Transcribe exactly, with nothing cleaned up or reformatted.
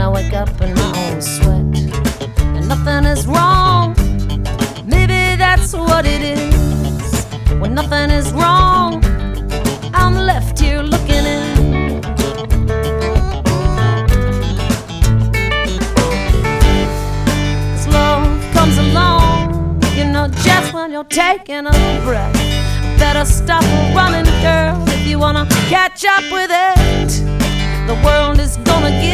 I wake up in my own sweat, and nothing is wrong. Maybe that's what it is. When nothing is wrong, I'm left here looking in. 'Cause love comes along, you know, just when you're taking a breath. Better stop running, girl, if you wanna catch up with it. The world is gonna give